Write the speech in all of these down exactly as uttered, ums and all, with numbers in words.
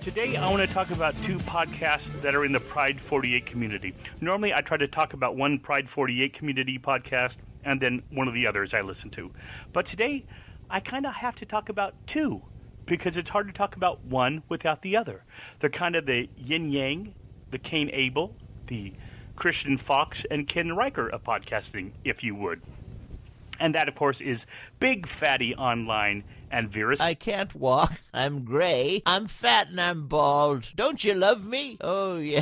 Today, I want to talk about two podcasts that are in the Pride forty-eight community. Normally, I try to talk about one Pride forty-eight community podcast and then one of the others I listen to. But today, I kind of have to talk about two because it's hard to talk about one without the other. They're kind of the yin-yang, the Cain Abel, the Christian Fox, and Ken Riker of podcasting, if you would. And that, of course, is Big Fatty Online and Vera. I can't walk. I'm gray. I'm fat and I'm bald. Don't you love me? Oh, yes.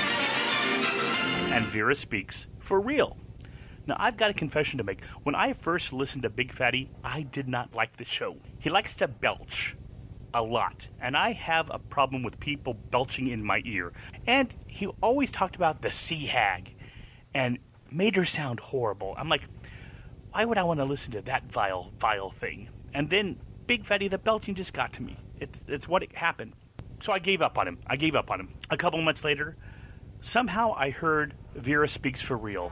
And Vera Speaks for Real. Now, I've got a confession to make. When I first listened to Big Fatty, I did not like the show. He likes to belch a lot. And I have a problem with people belching in my ear. And he always talked about the sea hag and made her sound horrible. I'm like, why would I want to listen to that vile, vile thing? And then Big Fatty, the belching just got to me. It's it's what it happened. So I gave up on him. I gave up on him. A couple months later, somehow I heard Vera Speaks for Real.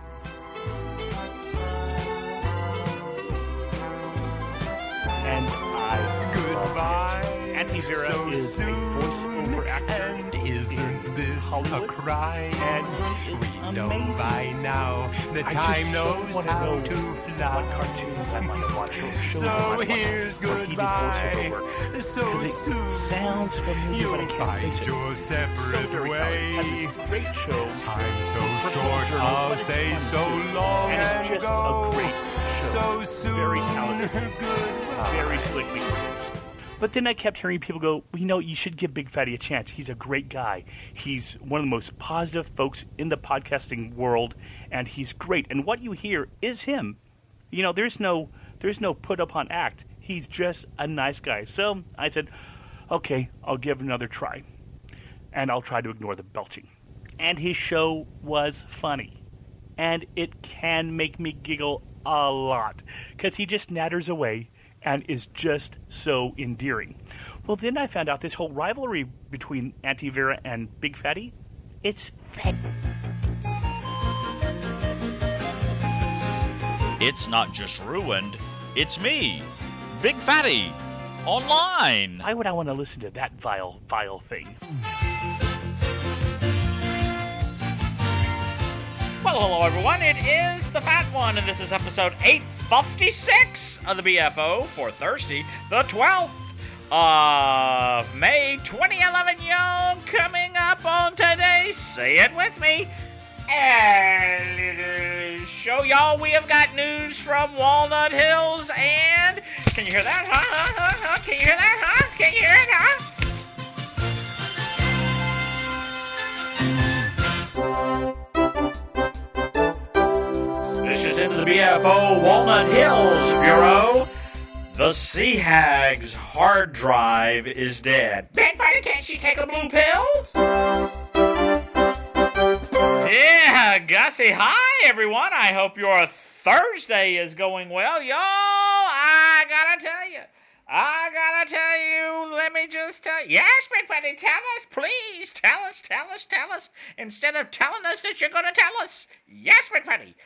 And I Goodbye. Auntie Vera so is soon. a voiceover actor. And isn't this Hollywood. a crime? And we it's know amazing. by now that I time just so knows wanna how know to fly. what cartoons I might have watched or shows So I might have here's watched where he did voiceover work. goodbye. So Because it soon sounds familiar, but I you'll can't place find it. your So separate very way. Had this great show. Time so Personal short, journal, I'll but it's say fun so too. long And and, it's just go. a great show. So soon, Very talented. goodbye. Very slickly produced. But then I kept hearing people go, well, you know, you should give Big Fatty a chance. He's a great guy. He's one of the most positive folks in the podcasting world, and he's great. And what you hear is him. You know, there's no there's no put upon act. He's just a nice guy. So I said, okay, I'll give it another try. And I'll try to ignore the belching. And his show was funny. And it can make me giggle a lot. Because he just natters away and is just so endearing. Well, then I found out this whole rivalry between Auntie Vera and Big Fatty, it's fake. It's not just ruined, it's me, Big Fatty, online. Why would I want to listen to that vile, vile thing? Well, hello everyone, it is the Fat One, and this is episode eight fifty-six of the B F O for Thursday, the twelfth of May, twenty eleven, y'all. Coming up on today, say it with me, a little show, y'all. We have got news from Walnut Hills, and can you hear that, huh, huh, huh, huh? Can you hear that, huh? Can you hear it, huh? This is in the B F O Walnut Hills Bureau. The Sea Hag's hard drive is dead. Big Fatty, can't she take a blue pill? Yeah, Gussie. Hi, everyone. I hope your Thursday is going well. Y'all, I gotta tell you. I gotta tell you, let me just tell you. Yes, Big Fatty, tell us, please. Tell us, tell us, tell us. Instead of telling us that you're gonna tell us. Yes, Big Fatty.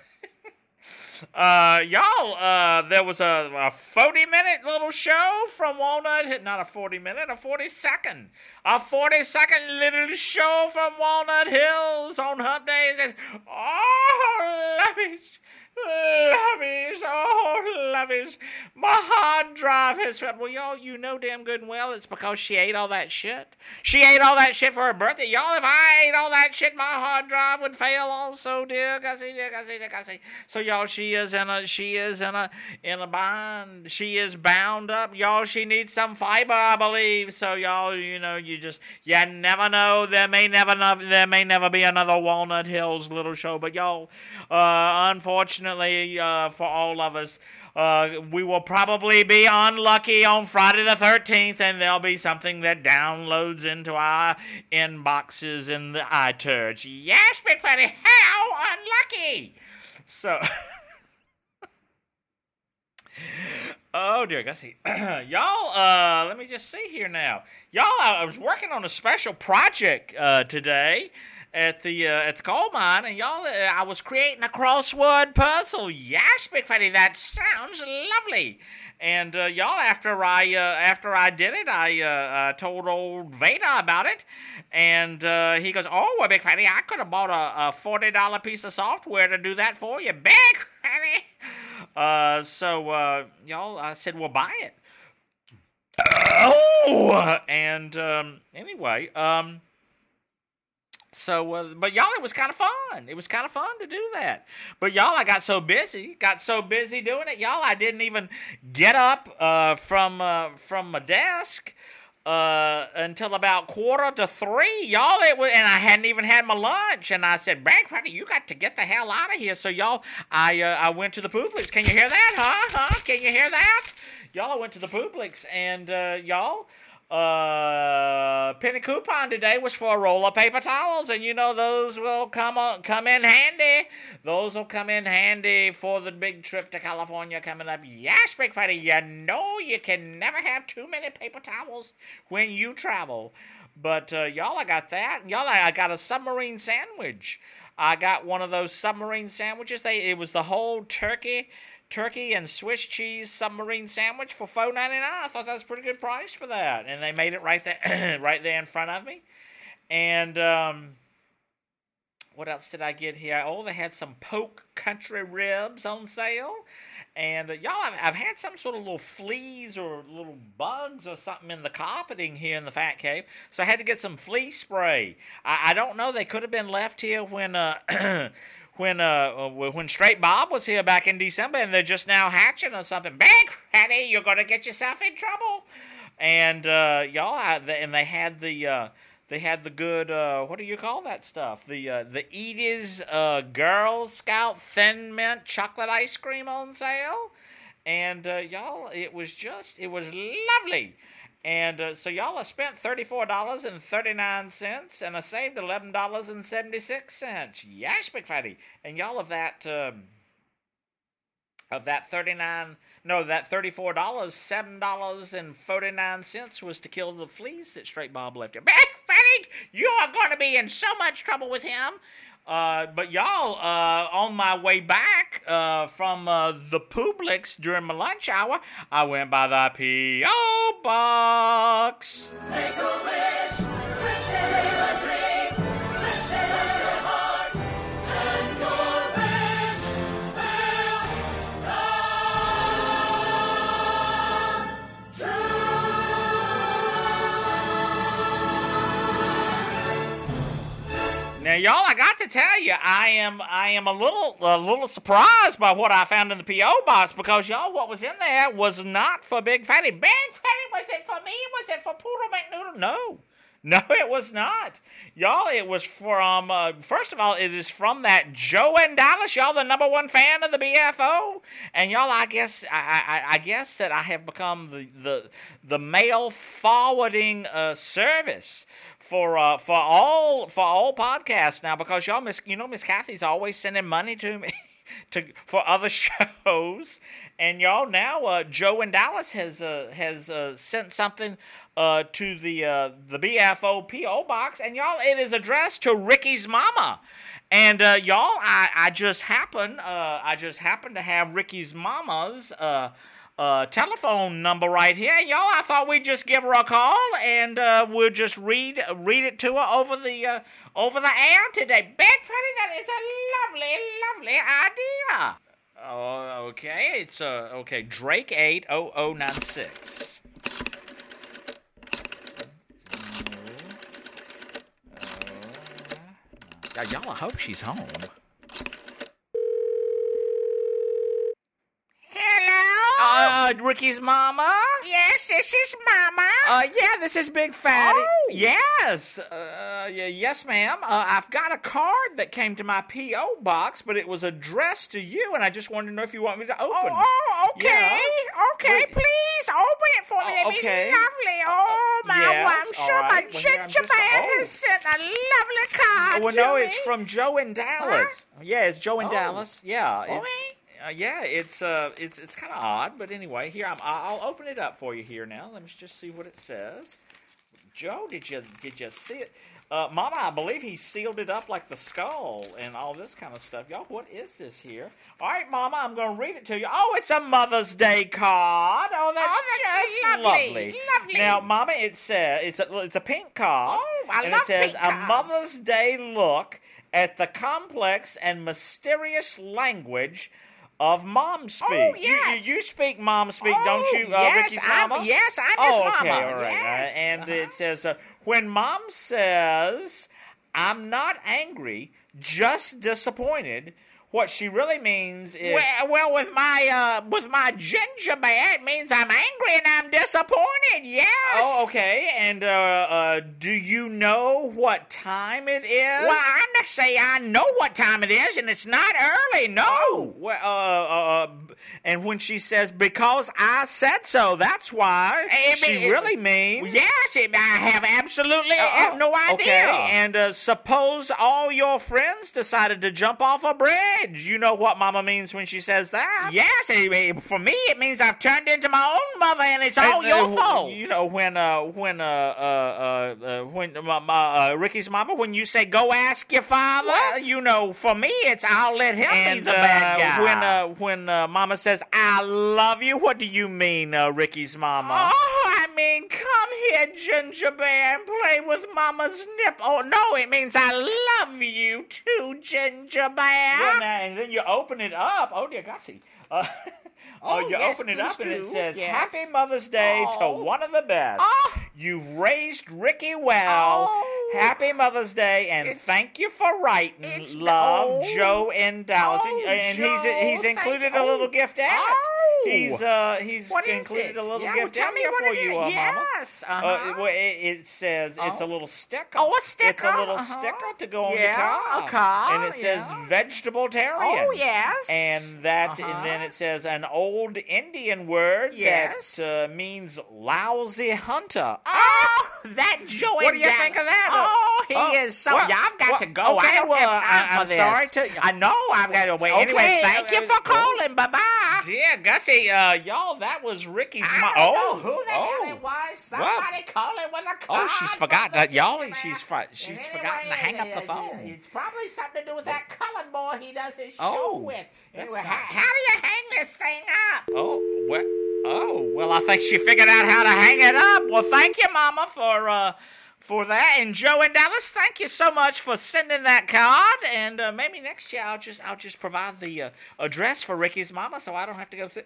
Uh, y'all, uh, there was a, a forty-minute little show from Walnut, not a forty-minute, a forty-second, a forty-second little show from Walnut Hills on Hump Days, and, oh, lovies, lovies, oh, lovies, my hard drive has failed. Well, y'all, you know damn good and well it's because she ate all that shit. She ate all that shit for her birthday. Y'all, if I ate all that shit, my hard drive would fail also, dear Gussie, dear Gussie, dear Gussie. So, y'all, she is in a, she is in a, in a bind. She is bound up. Y'all, she needs some fiber, I believe. So, y'all, you know, you just, you never know. There may never, there may never be another Walnut Hills little show. But, y'all, uh, unfortunately, Uh, for all of us, uh, we will probably be unlucky on Friday the thirteenth, and there'll be something that downloads into our inboxes in the iTunes. Yes, Big Fatty, how unlucky! So, Oh, dear. Let's see. Y'all, uh, let me just see here now. Y'all, I was working on a special project uh, today at the uh, at the coal mine, and y'all, uh, I was creating a crossword puzzle. Yes, Big Fatty, that sounds lovely. And uh, y'all, after I uh, after I did it, I uh, uh, told old Veda about it, and uh, he goes, "Oh, well, Big Fatty, I could have bought a, a forty dollar piece of software to do that for you, Big Fatty." Uh, so uh, y'all, I said, "Well, buy it." Oh, and um, anyway, um. So, uh, but y'all, it was kind of fun. It was kind of fun to do that. But y'all, I got so busy, got so busy doing it, y'all, I didn't even get up uh, from uh, from my desk uh, until about quarter to three. Y'all, it was, and I hadn't even had my lunch. And I said, "Brad, Friday, you got to get the hell out of here." So y'all, I uh, I went to the Publix. Can you hear that? Huh? Huh? Can you hear that? Y'all, I went to the Publix, and uh, y'all. Uh, penny coupon today was for a roll of paper towels, and you know those will come on, come in handy. Those will come in handy for the big trip to California coming up. Yes, Big Fatty, you know you can never have too many paper towels when you travel. But uh, y'all, I got that. Y'all, I got a submarine sandwich. I got one of those submarine sandwiches. They it was the whole turkey. Turkey and Swiss cheese submarine sandwich for four ninety-nine. I thought that was a pretty good price for that, and they made it right there, right there in front of me. And um, what else did I get here? Oh, they had some poke country ribs on sale, and uh, y'all, I've, I've had some sort of little fleas or little bugs or something in the carpeting here in the Fat Cave, so I had to get some flea spray. I, I don't know. They could have been left here when. Uh, When uh when Straight Bob was here back in December, and they're just now hatching or something. Big Fatty, you're gonna get yourself in trouble. And uh, y'all, I, the, and they had the uh, they had the good uh, what do you call that stuff? The uh, the Edie's uh, Girl Scout Thin Mint chocolate ice cream on sale. And uh, y'all, it was just it was lovely. And uh, so y'all, I spent thirty-four dollars and thirty-nine cents, and I saved eleven dollars and seventy-six cents. Yes, Big Fatty. And y'all, of that, um, of that thirty-nine, no, that thirty-four dollars, seven dollars and forty-nine cents was to kill the fleas that Straight Bob left here. Big Fatty, you are going to be in so much trouble with him. Uh, but y'all, uh, on my way back uh, from uh, the Publix during my lunch hour, I went by the P O box. Make a wish, wish dream a dream, wish it rest your heart, and your wish will come true. Now, y'all, I got to tell you, I am I am a little a little surprised by what I found in the P O box, because y'all, what was in there was not for Big Fatty. Big Fatty, was it for me? Was it for Poodle McNoodle? No. No, it was not. Y'all, it was from, uh, first of all, it is from that Joe in Dallas, y'all, the number one fan of the B F O. And y'all, I guess I, I, I guess that I have become the the, the mail forwarding uh, service for uh, for all for all podcasts now, because y'all, Miss, you know, Miss Kathy's always sending money to me. To, for other shows, and y'all, now uh, Joe in Dallas has uh, has uh, sent something uh, to the uh, the B F O P O box, and y'all, it is addressed to Ricky's mama, and uh, y'all, I, I just happen uh, I just happen to have Ricky's mama's uh, uh, telephone number right here, and y'all, I thought we'd just give her a call, and uh, we'll just read read it to her over the. Uh, Over the air today. Big Fatty, that is a lovely, lovely idea. Oh, okay. It's, uh, okay, Drake eight oh oh nine six. Uh, y'all, I hope she's home. Hello? Uh, Ricky's mama? Yes, this is Mama. Uh, yeah, this is Big Fatty. Oh. Yes. Uh, yeah, yes, ma'am. Uh, I've got a card that came to my P O box, but it was addressed to you, and I just wanted to know if you want me to open. Oh, oh, okay. Yeah. Okay, Wait. please open it for me. Oh, That'd okay. be lovely. Oh, my, yes, well, I'm all sure right. my Well, here, I'm ginger just- man oh. has sent a lovely card Well, to no, me. it's from Joe in Dallas. Yeah, it's Joe in Oh. Dallas. Yeah. It's, Okay. Uh, yeah, it's uh, it's it's kind of odd, but anyway, here I'm. I'll open it up for you here now. Let me just see what it says. Joe, did you did you see it? Uh, Mama, I believe he sealed it up like the skull and all this kind of stuff. Y'all, what is this here? All right, Mama, I'm going to read it to you. Oh, it's a Mother's Day card. Oh, that's, Oh, that's just lovely, lovely. lovely. Now, Mama, it says it's a it's a pink card. Oh, I and love it says pink a cards. Mother's Day look at the complex and mysterious language of mom speak. Oh, You- yes. You, you speak mom speak, Oh, don't you, uh, yes, Ricky's I'm- mama? yes, I'm oh, his okay, mama, all right. yes, Uh, and uh-huh. it says, uh, when mom says, I'm not angry, just disappointed, what she really means is... Well, well, with my uh, with my ginger bear, it means I'm angry and I'm disappointed. Yes. Oh, okay. And uh, uh, do you know what time it is? Well, I'm not saying I know what time it is, and it's not early. No. Oh, well, uh, uh, uh, and when she says, because I said so, that's why, I she mean, really means... Yes, it, I have absolutely Oh, have no idea. Okay, and uh, suppose all your friends decided to jump off a bridge. You know what Mama means when she says that? Yes, it- it- for me, it means I've turned into my own mother, and it's all And, uh, your wh- fault. You know when uh when uh uh uh, uh when uh, uh, uh, Ricky's mama, when you say go ask your father, Well, you know, for me, it's I'll let him be and the bad uh, guy. when uh when uh, Mama says I love you, what do you mean, uh, Ricky's mama? Oh, I mean, come here, Ginger Bear, and play with Mama's nip. Oh, no, it means I love you too, Ginger Bear. Yeah, now, and then you open it up. Oh dear, Gussie. Uh, oh, Oh, you yes, open it please up and it do. says, Yes. Happy Mother's Day Oh. to one of the best. Oh. You've raised Ricky well. Oh. Happy Mother's Day, and It's- thank you for writing. it's- Love, oh. Joe in Dallas. Oh, and and Joe, he's he's thank- included oh. a little gift out. Oh. He's uh he's What is included it? a little Yeah, gift well, tell out me here what for it you, is. uh, Mama. Yes, Uh, uh-huh. it, well, it, it says it's a Oh. little sticker. Oh, a sticker? It's a little Uh-huh. sticker to go on Yeah, the car. a car, And it says yeah. vegetable-tarian. Oh, yes. And that, Uh-huh. and then it says an old Indian word Yes. that uh, means lousy hunter. Oh, that Joey. What do you Dallas. think of that? Oh, he Oh, is so. well, yeah, I've got well, to go. okay, I don't well, have time I- for I'm this. sorry to- I know I've got to wait. Okay, Anyway, thank uh, you for uh, calling. Bye bye. Dear Gussie, uh, y'all, that was Ricky's I mom. don't Oh, know who the oh. hell it was. Well, Somebody calling with a Oh, card. she's from forgot the that, y'all. Ginger She's Bear. fr- she's And forgotten to hang up the uh, phone. It's probably something to do with that colored boy he does his Oh, show with. that's Anyway, not- how, how do you hang this thing up? Oh, well, oh, well, I think she figured out how to hang it up. Well, thank you, Mama, for uh, for that. And Joe in Dallas, thank you so much for sending that card. And uh, maybe next year I'll just I'll just provide the uh, address for Ricky's mama, so I don't have to go through.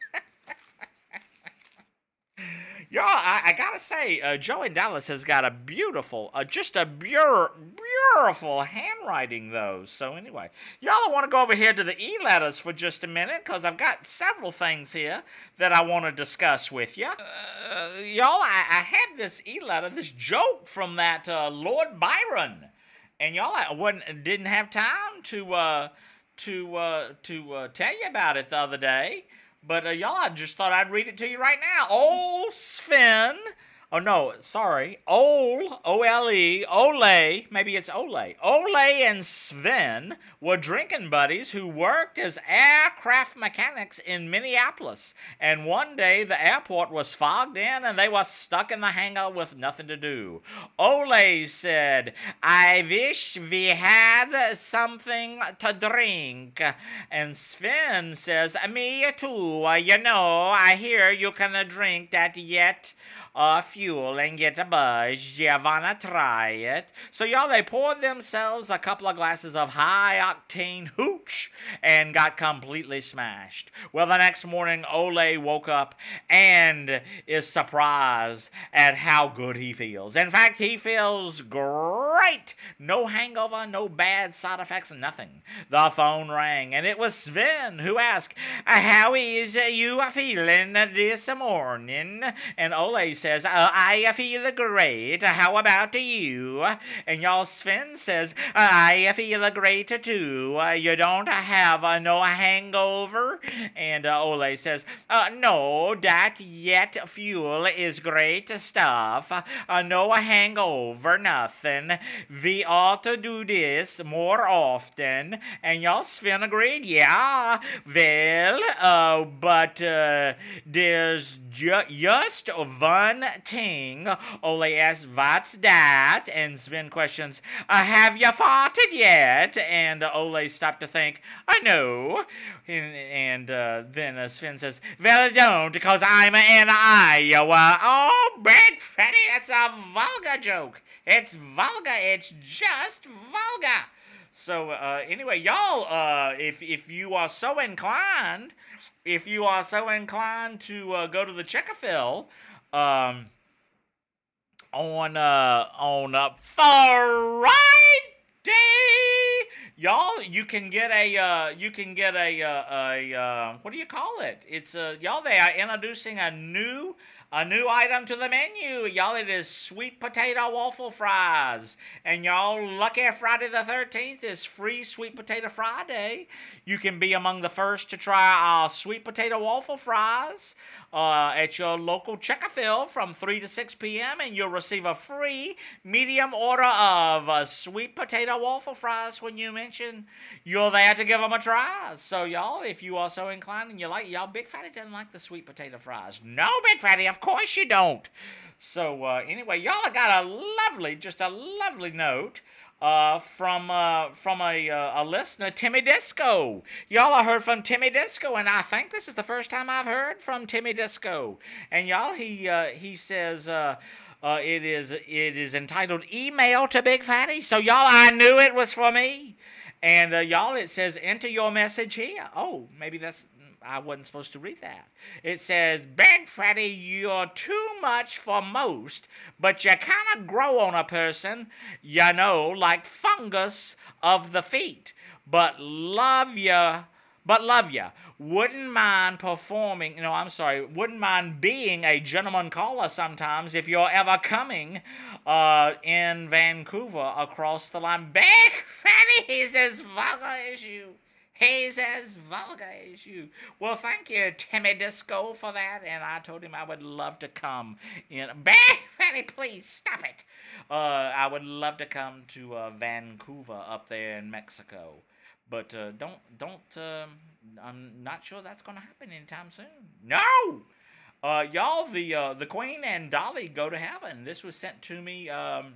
Y'all, I, I gotta say, uh, Joe in Dallas has got a beautiful, uh, just a bure, beautiful handwriting, though. So anyway, y'all, I want to go over here to the e-letters for just a minute, because I've got several things here that I want to discuss with you. Uh, y'all, I, I had this e-letter, this joke from that uh, Lord Byron, and y'all, I wasn't, didn't have time to uh, to uh, to uh, tell you about it the other day. But uh, y'all, I just thought I'd read it to you right now. Old Sven, oh no, sorry, Ole, O L E, Ole, maybe it's Ole. Ole and Sven were drinking buddies who worked as aircraft mechanics in Minneapolis. And one day the airport was fogged in and they were stuck in the hangar with nothing to do. Ole said, I wish we had something to drink. And Sven says, me too. You know, I hear you can drink that yet uh, fuel and get a buzz. You wanna try it? So y'all, they poured themselves a couple of glasses of high-octane hooch and got completely smashed. Well, the next morning, Ole woke up and is surprised at how good he feels. In fact, he feels great. No hangover, no bad side effects, nothing. The phone rang, and it was Sven who asked, how is you feeling this morning? And Ole says, uh, Well, I feel great. How about you? And y'all, Sven says, I feel great too. Uh, you don't have uh, no hangover? And uh, Ole says, uh, no, that yet fuel is great stuff. Uh, no hangover, nothing. We ought to do this more often. And y'all, Sven agreed, yeah. Well, uh, but uh, there's ju- just one thing. Ole asks, what's that? And Sven questions, uh, have you farted yet? And uh, Ole stopped to think, I know. And, and uh, then uh, Sven says, well, don't, because I'm in Iowa. Oh, Big Fatty, that's a vulgar joke. It's vulgar. It's just vulgar. So uh, anyway, y'all, uh, if if you are so inclined, if you are so inclined to uh, go to the Checkerfill, um, on uh, on uh, Friday, y'all, you can get a uh, you can get a uh, a uh, what do you call it? It's uh, y'all, they are introducing a new. A new item to the menu, y'all. It is sweet potato waffle fries. And y'all, lucky Friday the thirteenth is free Sweet Potato Friday. You can be among the first to try our sweet potato waffle fries uh, at your local Checkerfill from three to six p.m. And you'll receive a free medium order of uh, sweet potato waffle fries when you mention you're there to give them a try. So, y'all, if you are so inclined and you like, y'all, Big Fatty doesn't like the sweet potato fries. No, Big Fatty, of course you don't. So, uh, anyway, y'all got a lovely, just a lovely note uh, from uh, from a, uh, a listener, Timmy Disco. Y'all have heard from Timmy Disco, and I think this is the first time I've heard from Timmy Disco. And y'all, he uh, he says uh, uh, it is it is entitled Email to Big Fatty. So, y'all, I knew it was for me. And uh, y'all, it says, enter your message here. Oh, maybe that's... I wasn't supposed to read that. It says, Big Fatty, you're too much for most, but you kind of grow on a person, you know, like fungus of the feet. But love ya, but love ya. Wouldn't mind performing, no, I'm sorry, wouldn't mind being a gentleman caller sometimes if you're ever coming uh, in Vancouver across the line. Big Fatty, he's as vulgar as you. He's as vulgar as you. Well, thank you, Timmy Disco, for that. And I told him I would love to come in. Big Fatty, please stop it. Uh, I would love to come to uh, Vancouver up there in Mexico. But uh, don't, don't, uh, I'm not sure that's going to happen anytime soon. No! Uh, y'all, the, uh, the Queen and Dolly go to heaven. This was sent to me um,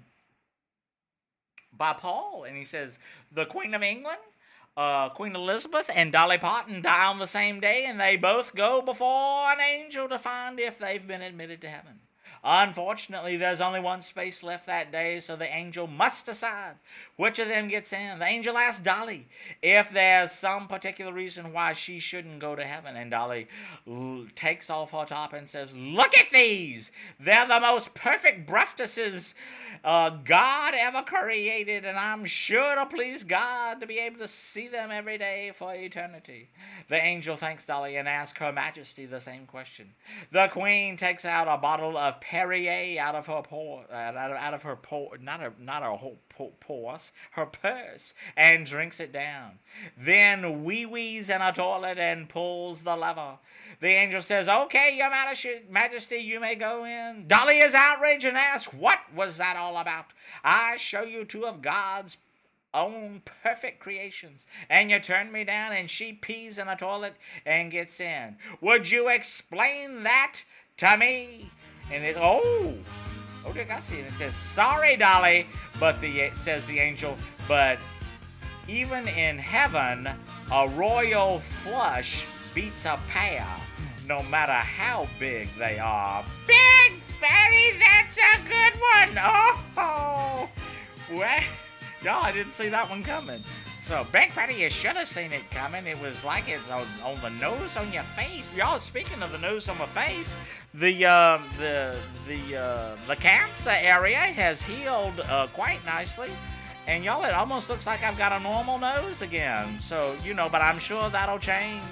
by Paul. And he says, the Queen of England, Uh, Queen Elizabeth and Dolly Parton die on the same day, and they both go before an angel to find if they've been admitted to heaven. Unfortunately, there's only one space left that day, so the angel must decide which of them gets in. The angel asks Dolly if there's some particular reason why she shouldn't go to heaven, and Dolly l- takes off her top and says, look at these! They're the most perfect breastises uh, God ever created, and I'm sure to please God to be able to see them every day for eternity. The angel thanks Dolly and asks Her Majesty the same question. The Queen takes out a bottle of Perrier out of her paw, uh, out, of, out of her paw, not her, not her whole purse, her purse, and drinks it down. Then wee-wees in a toilet and pulls the lever. The angel says, okay, Your Majesty, you may go in. Dolly is outraged and asks, what was that all about? I show you two of God's own perfect creations, and you turn me down, and she pees in a toilet and gets in. Would you explain that to me? And it's, oh, oh, did I see it? It says, sorry, Dolly, but the, it says the angel, but even in heaven, a royal flush beats a pair, no matter how big they are. Big Fatty, that's a good one. Oh, well, y'all, I didn't see that one coming. So, Big Fatty, you should have seen it coming. It was like it's on, on the nose on your face. Y'all, speaking of the nose on my face, the um, the the uh, the cancer area has healed uh, quite nicely. And y'all, it almost looks like I've got a normal nose again. So, you know, but I'm sure that'll change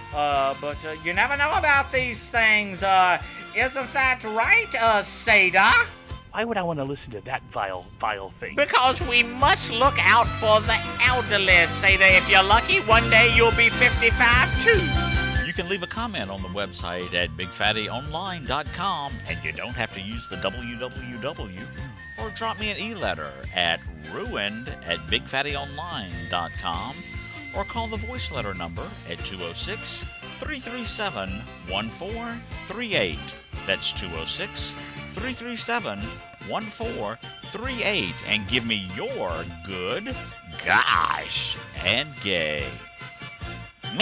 Uh, but uh, you never know about these things. Uh, isn't that right, uh, Seda? Why would I want to listen to that vile, vile thing? Because we must look out for the elderly, Seda. If you're lucky, one day you'll be fifty-five too. You can leave a comment on the website at big fatty online dot com, and you don't have to use the w w w, or drop me an e-letter at ruined at big fatty online dot com, or call the voice letter number at two oh six, three three seven, one four three eight. That's two oh six, three three seven, one four three eight, and give me your good, gosh, and gay. Me!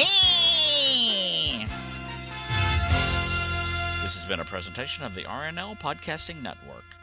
This has been a presentation of the R N L Podcasting Network.